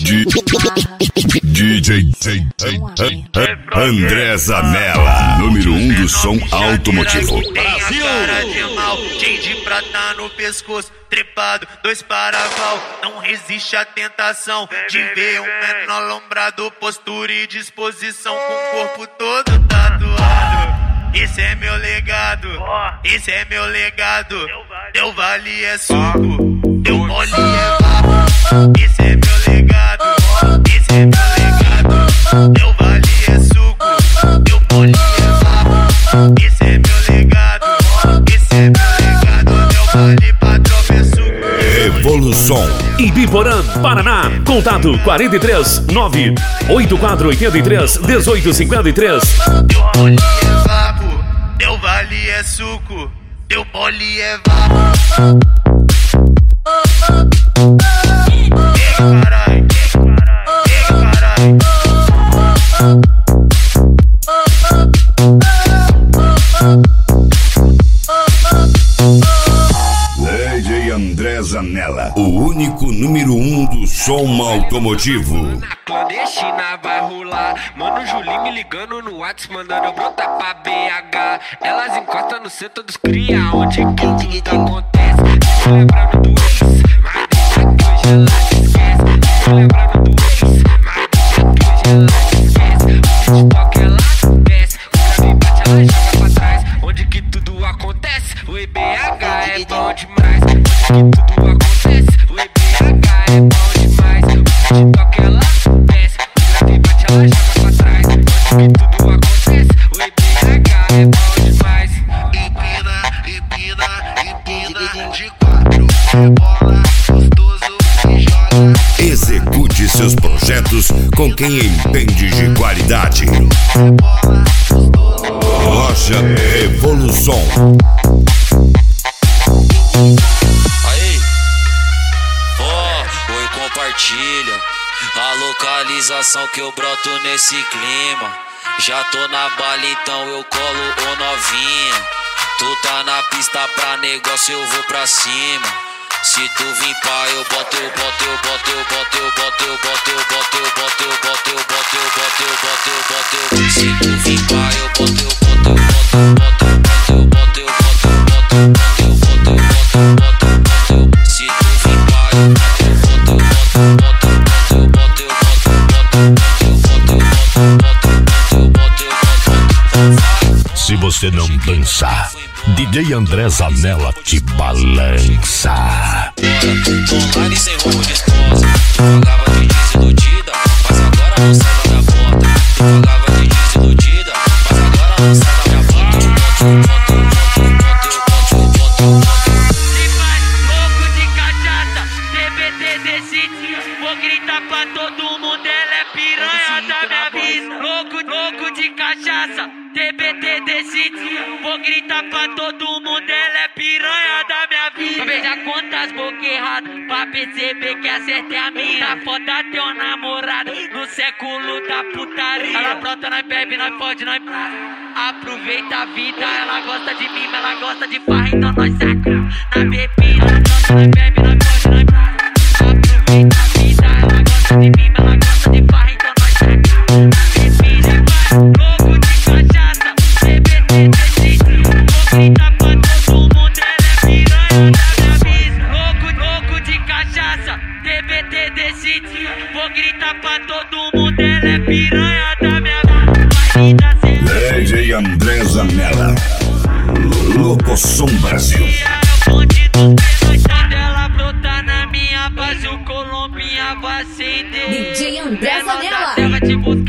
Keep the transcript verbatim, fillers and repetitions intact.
D J André Zanella, número um do som automotivo. Tem a cara de mal, cheio de prata no pescoço, trepado, dois paraval. Não resiste à tentação de ver um menor lombrado, postura e disposição, com o corpo todo tatuado. Esse é meu legado, esse é meu legado. Teu vale é suco, teu mole é vapo. Esse é meu legado, esse é meu legado. Teu vale é suco, teu mole é vapo. Esse é meu legado, esse é meu legado. Teu vale patrão é suco. Revolução. Ibiporã, Paraná. Contato quarenta e três, nove oito quatro oito três, um oito cinco três. Teu mole é vapo, teu vale é suco, teu mole é vapo. Ei, carai, ei, carai. D J André Zanella, o único número um do som automotivo. Na clandestina vai rolar. Mano, Julinho me ligando no WhatsApp, mandando eu brotar pra B H. Elas encostam no centro dos cria, onde que tudo acontece. Tô lembrando do ex, mas deixa que hoje ela se esquece. Tô lembrando do ex, mas deixa que hoje ela se esquece. Onde toca ela desce, o cara me bate, ela joga pra trás. Onde que tudo acontece, o E B H é bom demais. Onde que tudo acontece, o E B H é bom demais. Onde toca ela desce, o cara me bate, ela joga pra trás. Onde que tudo acontece, o E B H é bom demais. Empina, empina, empina de quatro. Rebola, gostoso e joga. Execute seus projetos com quem entende de qualidade. Rebola, gostoso. Loja Revolução. Aí, ó, oh, oi, compartilha a localização que eu broto nesse clima. Já tô na bala, então eu colo ô novinha. Tu tá na pista pra negócio, eu vou pra cima. Se tu vir pá, eu boto, eu boto, eu boto, eu boto, eu boto, eu boto, eu boto, eu boto, eu boto, eu boto, eu boto, eu boto, eu boto, eu boto. Se tu vir pá, eu boto, eu boto, eu boto, eu boto, eu boto, eu boto, eu boto, eu boto, eu boto, eu boto, eu boto, eu boto, eu boto. Se tu vir pá, eu boto, eu boto, eu boto, eu boto, eu boto, eu boto, eu boto, eu boto, eu boto, eu boto, eu boto, eu boto. Se você não dançar, D J André Zanella te balança. Online sem roubo de esposa. Tu pagava de desiludida, mas agora não sai da minha porta. Tu pagava de desiludida, mas agora não sai da minha porta. Eu boto, eu boto, eu boto, eu boto, eu boto. Se faz louco de cachaça, T B T decide. Vou gritar pra todo mundo, ela é piranha da minha vida. Louco, louco de cachaça, T B T decide. Vou gritar pra todo mundo, ela é piranha da minha vida. Veja quantas bocas erradas, pra perceber que acertei a minha. Tá foda teu namorado, no século da putaria. Ela brota, nós bebe, nós fode, nós aproveita a vida. Ela gosta de mim, ela gosta de farra, então nós saca na bebida. Ela brota, nós bebe, nós fode, nós aproveita a vida. Ela gosta de mim, ela gosta de farra, então nós saca na bebida. Louco de cachaça, T B T decide. Vou gritar pra todo mundo, ela é piranha da minha vida. Louco, louco de cachaça, T B T decide. Vou gritar pra todo mundo, ela é piranha da minha vida. D J André Zanella, Locoção Brasil. É o bonde dos menores, ela brota na minha base, o Colombinha vai acender. D J André Menor da Zanella. terra, tipo